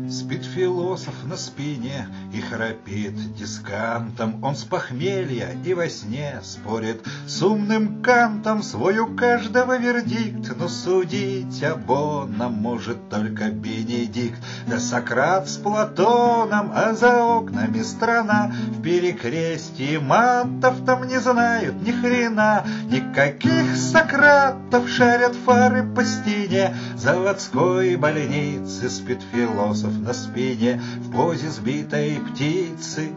Спит философ на спине и храпит дискантом. Он с похмелья и во сне спорит с умным Кантом. Свой у каждого вердикт, но судить обоном может только Бенедикт. Да Сократ с Платоном, а за окнами страна в перекрестии матов там не знают ни хрена. Никаких Сократов шарят фары по стене. Заводской больницы спит философ на спине в позе сбитой птицы.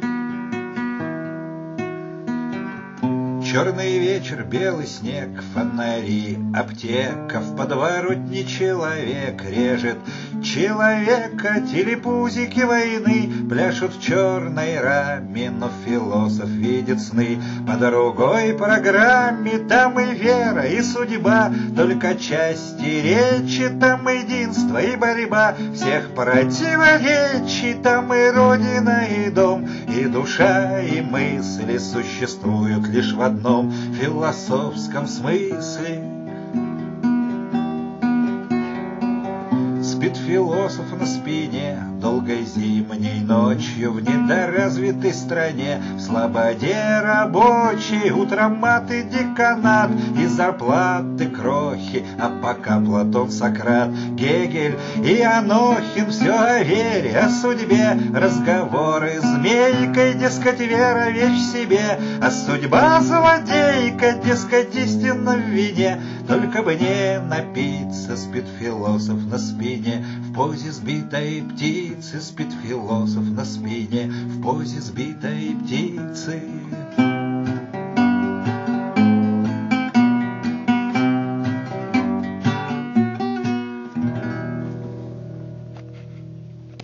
Черный вечер, белый снег, фонари, аптека, в подворотне человек режет человека. Телепузики войны пляшут в черной раме, но философ видит сны по другой программе. Там и вера, и судьба, только части речи, там единство и борьба всех противоречий. Там и родина, и дом, и душа, и мысли существуют лишь в одном философском смысле. Спит философ на спине долгой зимней ночью в недоразвитой стране, в слободе рабочей. Утром мат и деканат, и зарплаты крохи, а пока Платон, Сократ, Гегель и Анохин все о вере, о судьбе, разговоры змейкой, дескать, вера вещь в себе, а судьба злодейка, дескать, истинно в вине. Только бы не напиться, спит философ на спине в позе сбитой птицы. Спит философ на спине в позе сбитой птицы.